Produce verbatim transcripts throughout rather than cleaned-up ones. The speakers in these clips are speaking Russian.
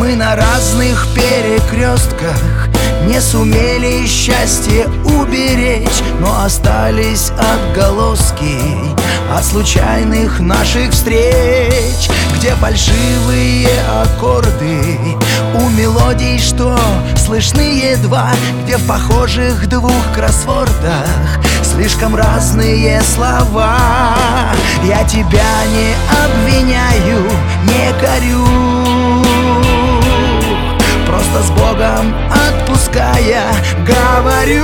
Мы на разных перекрестках не сумели счастье уберечь, но остались отголоски от случайных наших встреч, где фальшивые аккорды у мелодий, что слышны едва, где в похожих двух кроссвордах слишком разные слова. Я тебя не обвиняю, не корю, просто с Богом отпуская говорю: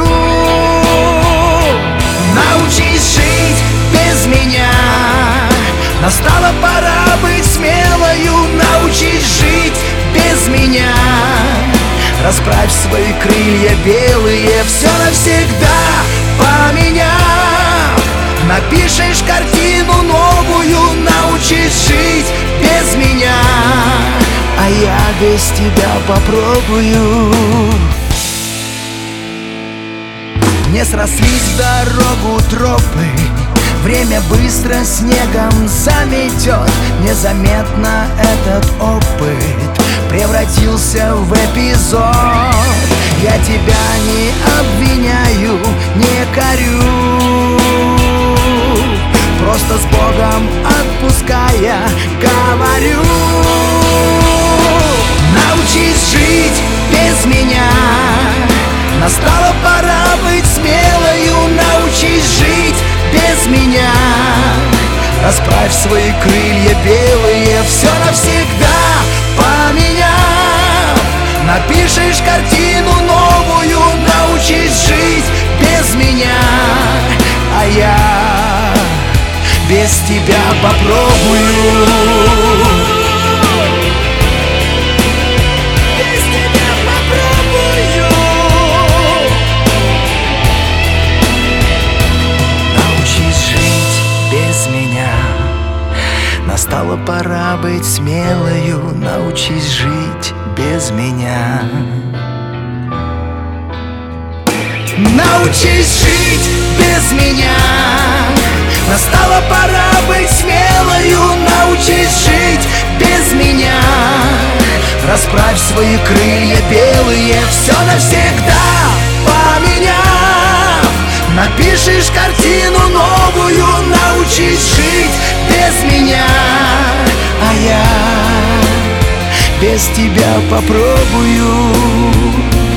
научись жить без меня. Настала пора быть смелою, научись жить без меня. Расправь свои крылья белые, все навсегда поменяв. Напишешь картину новую, научись жить без меня, а я без тебя попробую. Не срослись в дорогу тропы, время быстро снегом заметет. Незаметно этот опыт превратился в эпизод. Я тебя не обвиняю, не корю, просто с Богом отпуская говорю: научись жить без меня. Настала пора быть смелою, научись жить без меня. Расправь свои крылья белые, все навсегда поменяв. Напишешь картину новую, научись жить без меня, а я без тебя попробую. Настала пора быть смелою, научись жить без меня. Научись жить без меня. Настала пора быть смелою, научись жить без меня. Расправь свои крылья белые, все навсегда поменяв. Напишешь картину новую, научись жить без меня, а я без тебя попробую.